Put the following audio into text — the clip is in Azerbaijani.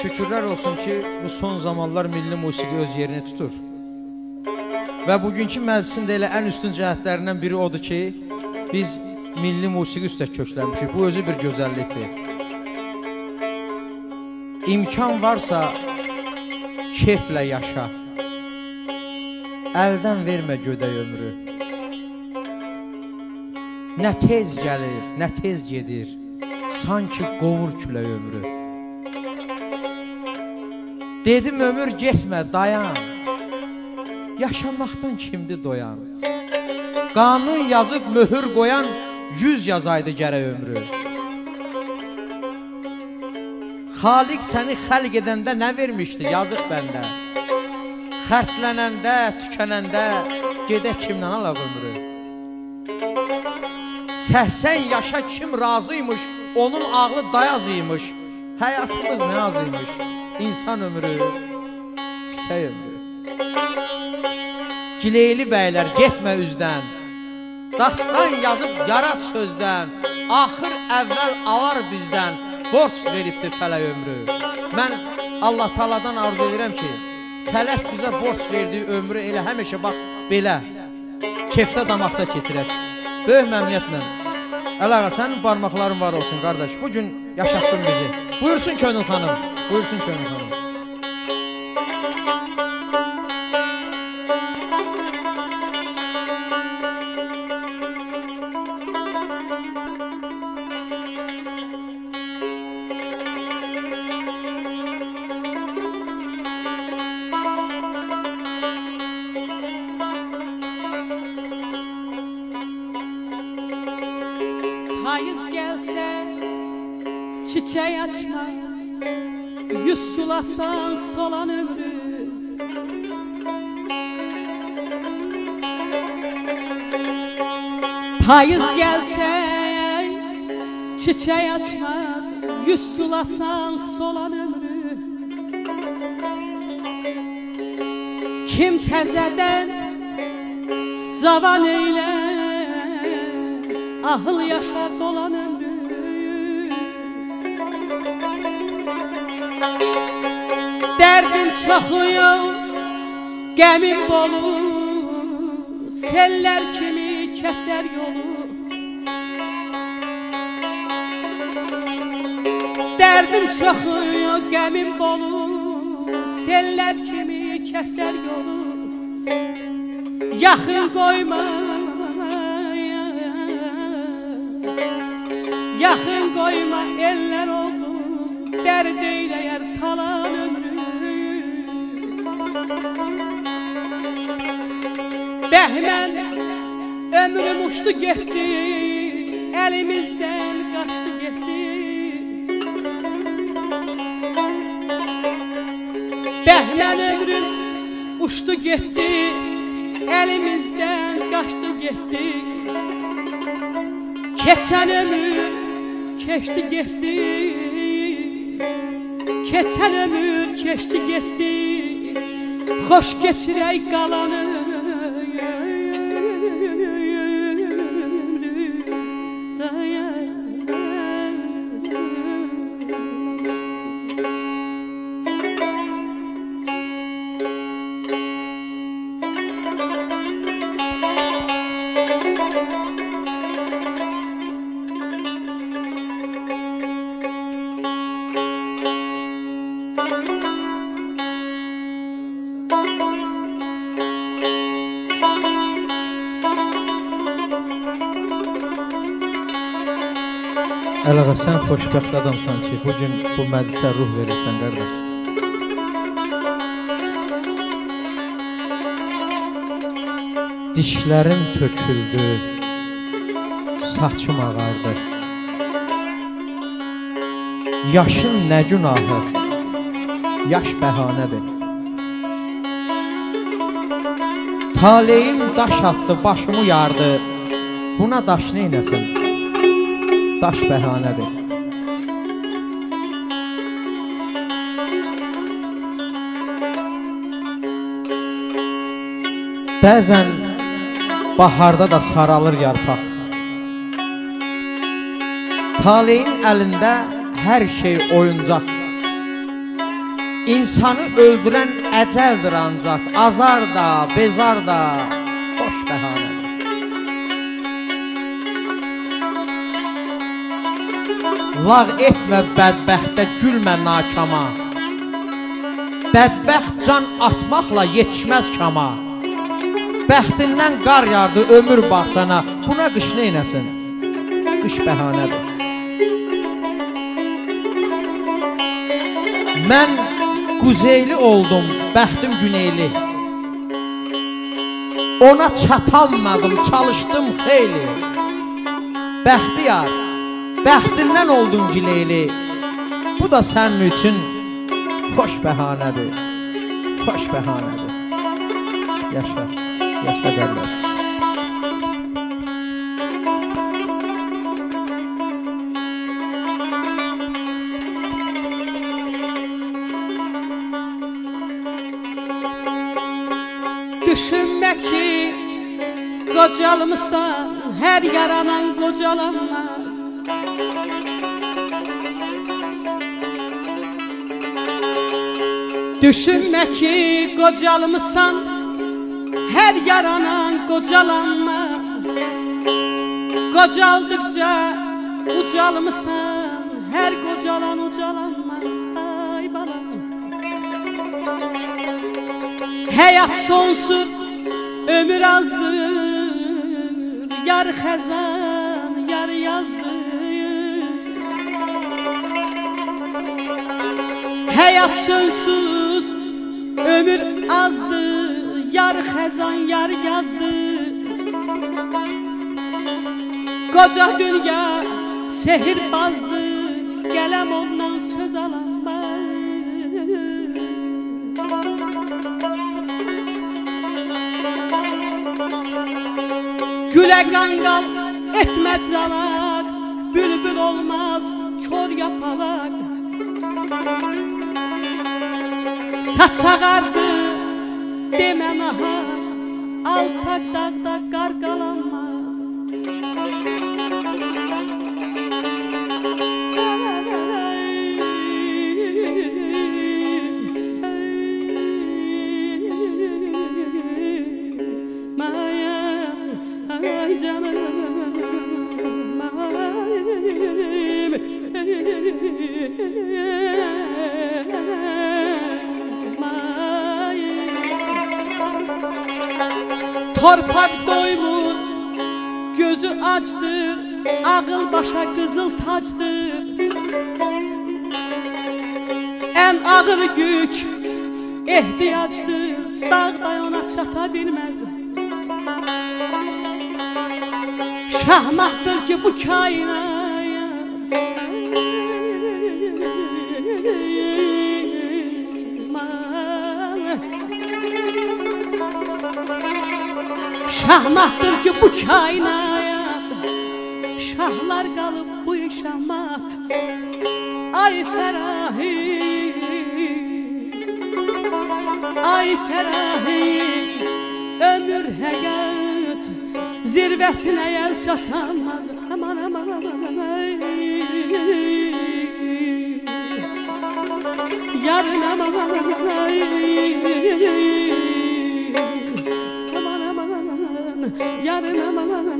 şükürlər olsun ki, bu son zamanlar milli musiqi öz yerini tutur. Və bugünkü məclisin də elə ən üstün cəhətlərindən biri odur ki, biz milli musiqi üstə köklənmişik. Bu özü bir gözəllikdir. İmkan varsa, keyflə yaşa. Əldən vermə gödək ömrü. Nə tez gəlir, nə tez gedir, sanki qovur külək ömrü. Dedim ömür getmə, dayan. Yaşamaqdan kimdi doyan? Qanun yazıb möhür qoyan 100 yazaydı gərək ömrü. Xaliq səni xəlq edəndə nə vermişdi yazıq bəndə? Xərslənəndə, tükənəndə gedək kimdən alaq ömrü? 80 yaşa kim razıymış, onun ağlı dayazıymış. Həyatımız nə azıymış, insan ömrü, çiçək ömrü. Gileyli bəylər getmə üzdən, dastan yazıb yarat sözdən, axır əvvəl alar bizdən, borç veribdir fələk ömrü. Mən Allah Taaladan arzu edirəm ki, fələk bizə borç verdiyi ömrü elə həmişə bax belə, kefdə damaqda keçirək. Böyük məmnuniyyətlə. Əlağa, sənin barmaqların var olsun qardaş, bugün yaşatdın bizi. Buyursun Könül xanım, buyursun Könül xanım. Payız gəlsə, çiçək açmaz, yüz sulasan solan ömrü. Payız gəlsə, çiçək açmaz, yüz sulasan solan ömrü. Kim təzədən cavan eylər, ahıl yaşa dolan ömrü. Dərdin çoxuyum, qəmin bolu, sellər kimi kəsər yolu. Dərdin çoxuyum, qəmin bolu, sellər kimi kəsər yolu. Yaxın qoyma, yaxın qoyma eller oldu, dərd eyləyər talan ömrü. Bəhmən ömrüm uçdu getdi, əlimizdən qaçdı getdi. Bəhmən ömrüm uçdu getdi, əlimizdən qaçdı getdi. Keçən ömür keçdi getdi, keçən ömür keçdi getdi, xoş keçirək qalanı. Əlağa, sən xoşbəxt adamsan ki, bugün bu məclisə ruh verirsən, qardaş. Dişlərim töküldü, saçım ağardı. Yaşın nə günahı, yaş bəhanədir. Taleyim daş attı, başımı yardı, buna daş neynəsin? Daş bəhanədir. Bəzən baharda da saralır yarpaq. Taleyin əlində hər şey oyuncaq. İnsanı öldürən əcəldir ancaq, azar da, bezar da, boş bəhanədir. Lağ etmə bədbəxtə, gülmə nakama. Bədbəxt can atmaqla yetişməz kama. Bəxtindən qar yardı ömür bağçana, buna qış neynəsin? Qış bəhanədir. Mən quzeyli oldum, bəxtim güneyli. Ona çatanmadım, çalışdım xeyli. Bəxtiyar, bəxtindən oldun gileyli. Bu da sənin üçün xoş bəhanədir, xoş bəhanədir. Yaşa, yaşa qardaş. Düşünmə ki, qocalmısan, hər yaranan qocalanmaz. Düşünmə ki, qocalmısan, hər yaranan qocalanmaz. Qocaldıqca ucalmısan, hər qocalan ucalanmaz. Ay balam, həyat sonsuz, ömür azdır, yar xəzan, yar yazdır. Həyat sonsuz, ömür azdır, yar xəzan, yar yazdır. Qoca dünya sehirbazdır, qələm ondan söz alanmaz. Gülə qanqal etmə calaq, bülbül olmaz kör yapalaq. Saç ağardı demə nahaq, alçaq dağda qar qalanmaz. Ay canım, torpaq doymur, gözü acdır, ağıl başa qızıl tacdır. Ən ağır yük ehtiyacdır, dağda ona çata bilməz. Şahmatdır ki bu kainat, şahmatdır ki bu kainat, şahlar qalıb bu şahmat. Ay Fərahi, ay Fərahi, ömür həyat zirvəsinə yel çatanmaz. Aman aman aman ay, yarın aman aman ay, aman aman yarın aman